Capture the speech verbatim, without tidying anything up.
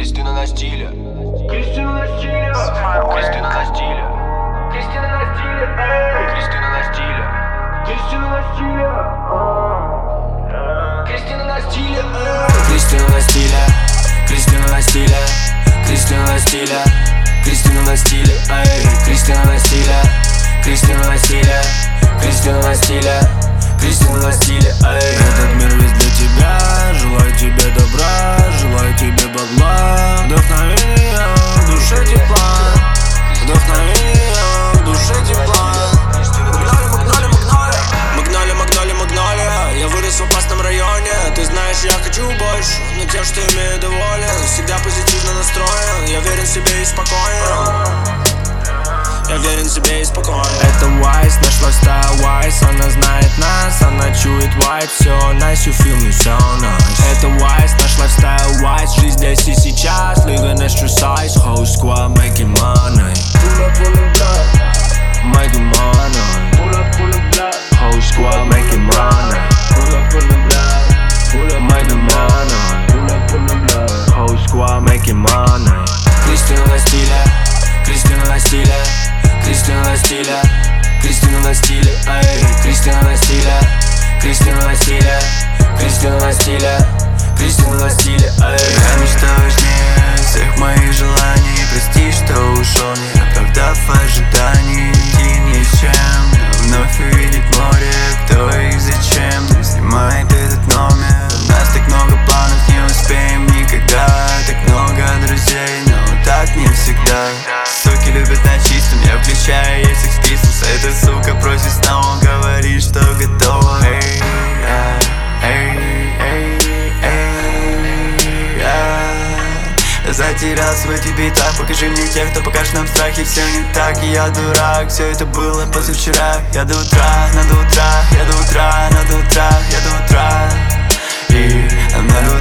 Кристина на стиле. Кристина на стиле. Кристина на стиле. Кристина на стиле. Кристина на стиле. Кристина на стиле. Кристина на стиле. Кристина на стиле. Кристина на стиле. Кристина на стиле. Кристина на стиле. Кристина на стиле. Кристина на стиле. Кристина на стиле. Кристина на стиле. Этот мир весь для тебя. Желаю тебе добра, желаю тебе бабла. Вдохновение, в душе тепла. Вдохновение, в душе тепла. Магнолия, магнолия, магнолия. Магнолия, магнолия, магнолия. Я вырос в опасном районе. Ты знаешь, я хочу больше, но тем, что имею, доволен. Всегда позитивно настроен. Я верен себе и спокоен. Я верен себе и спокоен. Это Wise, нашлась та Wise. Она знает нас, она чует вайб. Все nice, you feel me, so nice. Это Wise, нашлась стайл Wise. Жизнь здесь и сейчас, living extra size. Whole squad making money. Pull up, pull up, blood. Making money. Pull up, pull up, blood. Whole squad making money. Pull up, pull up, blood. Pull up, Making money. pull up, pull up, blood. Whole squad making money. Кристина на стиле. Кристина на стиле. Кристина на стиле. Кристина на стиле. Эй, Кристина на стиле. Кристина на стиле. Кристина на стиле. Кристина на стиле. Эй. Я мечта важнее всех моих желаний. Прости, что ушел, не оправдав ожиданий. Идти ни с чем, но вновь увидеть море. Кто их зачем, не снимает этот номер. У нас так много планов, не успеем никогда. Так много друзей, но так не всегда. Суки любят на чистом, я включаю, если их списывался. Эта сука просит снова, говорит, что готова. Эй, эй, эй, эй, я затерялся в этих битах. Покажи мне тех, кто покажет нам страхи. Все не так, и я дурак. Все это было позавчера. Я до утра, надо утра, я до утра, надо утра, я до утра. И надо